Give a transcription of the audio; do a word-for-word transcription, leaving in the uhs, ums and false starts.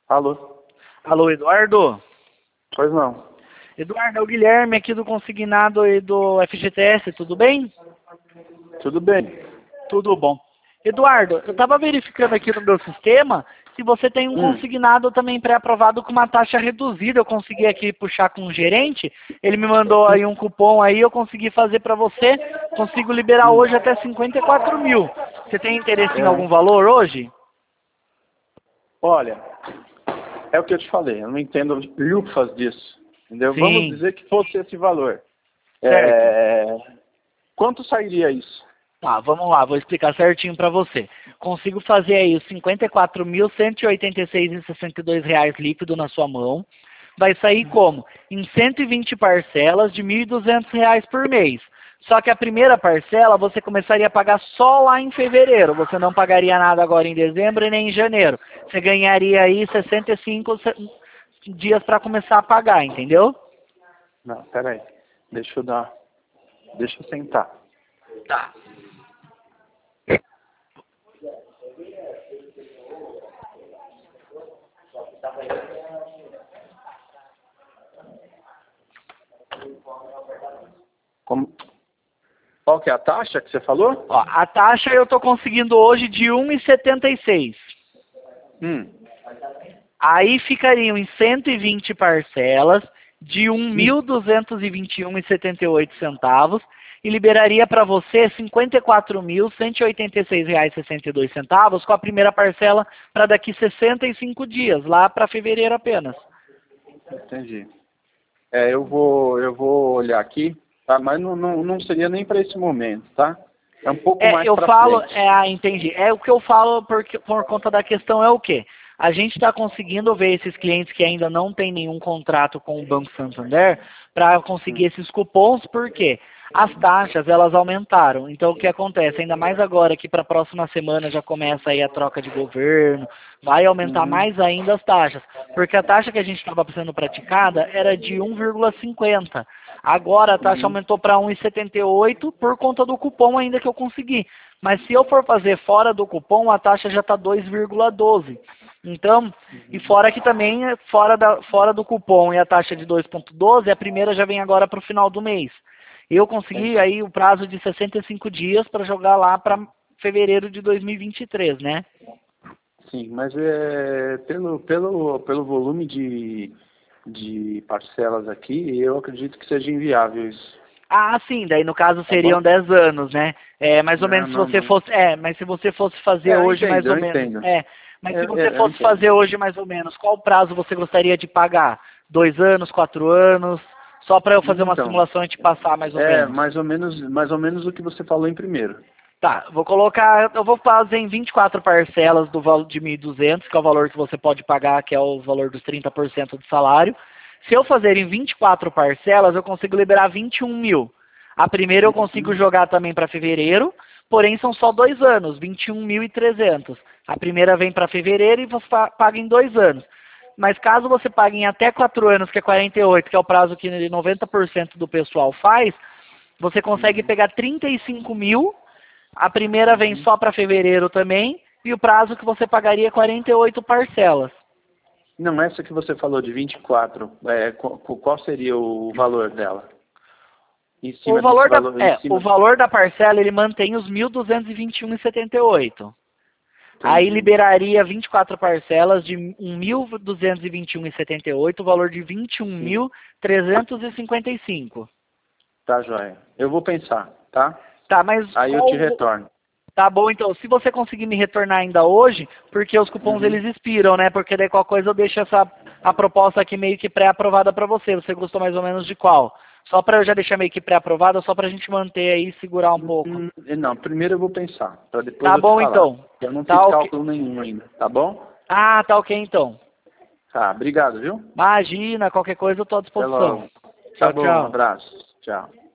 Alô? Alô, Eduardo? Pois não. Eduardo, é o Guilherme aqui do Consignado e do F G T S, tudo bem? Tudo bem. Tudo bom. Eduardo, eu estava verificando aqui no meu sistema se você tem um Hum. consignado também pré-aprovado com uma taxa reduzida. Eu consegui aqui puxar com o gerente, ele me mandou aí um cupom aí, eu consegui fazer para você, consigo liberar hoje até cinquenta e quatro mil. Você tem interesse em É. algum valor hoje? Olha, é o que eu te falei, eu não entendo lufas disso. Entendeu? Sim. Vamos dizer que fosse esse valor. Certo. É... Quanto sairia isso? Tá, vamos lá, vou explicar certinho para você. Consigo fazer aí os cinquenta e quatro mil cento e oitenta e seis vírgula sessenta e dois reais líquido na sua mão. Vai sair como? Em cento e vinte parcelas de mil e duzentos reais por mês. Só que a primeira parcela você começaria a pagar só lá em fevereiro. Você não pagaria nada agora em dezembro e nem em janeiro. Você ganharia aí sessenta e cinco dias para começar a pagar, entendeu? Não, peraí. Deixa eu dar. Deixa eu sentar. Tá. Como... Qual que é a taxa que você falou? Ó, a taxa eu estou conseguindo hoje de um vírgula setenta e seis. Hum. Aí ficariam em cento e vinte parcelas de um mil duzentos e vinte e um reais e setenta e oito centavos e liberaria para você cinquenta e quatro mil cento e oitenta e seis reais e sessenta e dois centavos com a primeira parcela para daqui sessenta e cinco dias, lá para fevereiro apenas. Entendi. É, eu vou, eu vou olhar aqui, tá? Mas não, não, não seria nem para esse momento, tá? É um pouco É, mais eu para falo, frente. é, ah, entendi. É o que eu falo porque, por conta da questão é o quê? A gente está conseguindo ver esses clientes que ainda não têm nenhum contrato com o Banco Santander para conseguir esses cupons, porque as taxas elas aumentaram. Então o que acontece? Ainda mais agora que para a próxima semana já começa aí a troca de governo, vai aumentar Uhum. mais ainda as taxas. Porque a taxa que a gente estava sendo praticada era de um vírgula cinquenta. Agora a taxa Uhum. aumentou para um vírgula setenta e oito por conta do cupom ainda que eu consegui. Mas se eu for fazer fora do cupom, a taxa já está dois vírgula doze. Então, e fora que também, fora, da, fora do cupom e a taxa de dois vírgula doze, a primeira já vem agora para o final do mês. Eu consegui Entendi. aí o prazo de sessenta e cinco dias para jogar lá para fevereiro de dois mil e vinte e três, né? Sim, mas é, pelo, pelo, pelo volume de, de parcelas aqui, eu acredito que seja inviável isso. Ah, sim, daí no caso Tá seriam bom? dez anos, né? É, mais ou Não, menos se não, você não. fosse, é, mas se você fosse fazer É, eu hoje mais entendo, ou eu menos, entendo. é, mas se Eu, você eu, eu fosse entendo. fazer hoje mais ou menos, qual prazo você gostaria de pagar? Dois anos, quatro anos? Só para eu fazer uma Então, simulação e te passar mais ou é menos. mais ou menos, mais ou menos o que você falou em primeiro. Tá, vou colocar, eu vou fazer em vinte e quatro parcelas do valor de mil e duzentos, que é o valor que você pode pagar, que é o valor dos trinta por cento do salário. Se eu fazer em vinte e quatro parcelas, eu consigo liberar vinte e um mil. A primeira eu consigo jogar também para fevereiro, porém são só dois anos, vinte e um mil e trezentos. A primeira vem para fevereiro e você paga em dois anos. Mas caso você pague em até quatro anos, que é quarenta e oito, que é o prazo que noventa por cento do pessoal faz, você consegue pegar trinta e cinco mil. A primeira vem Uhum. só para fevereiro também, e o prazo que você pagaria é quarenta e oito parcelas. Não, essa que você falou de vinte e quatro, é, qual, qual seria o valor dela? Em O cima desse valor da, valor, em é, o cima... valor da parcela ele mantém os mil duzentos e vinte e um reais e setenta e oito. Aí Entendi. liberaria vinte e quatro parcelas de mil duzentos e vinte e um reais e setenta e oito, o valor de vinte e um mil trezentos e cinquenta e cinco. Tá, joia. Eu vou pensar, tá? Tá, mas Aí eu qual te retorno. Tá bom, então, se você conseguir me retornar ainda hoje, porque os cupons Uhum. eles expiram, né? Porque daí qualquer coisa eu deixo essa a proposta aqui meio que pré-aprovada para você. Você gostou mais ou menos de qual? Só para eu já deixar meio que pré-aprovada, só para a gente manter aí e segurar um pouco. Hum, Não, primeiro eu vou pensar, para depois Tá eu te bom, falar. então. Eu não fiz Tá ok. cálculo nenhum ainda, tá bom? Ah, tá ok, então. Tá, obrigado, viu? Imagina, qualquer coisa eu tô à Até disposição. logo. Tá Tchau, bom, um tchau. abraço. Tchau.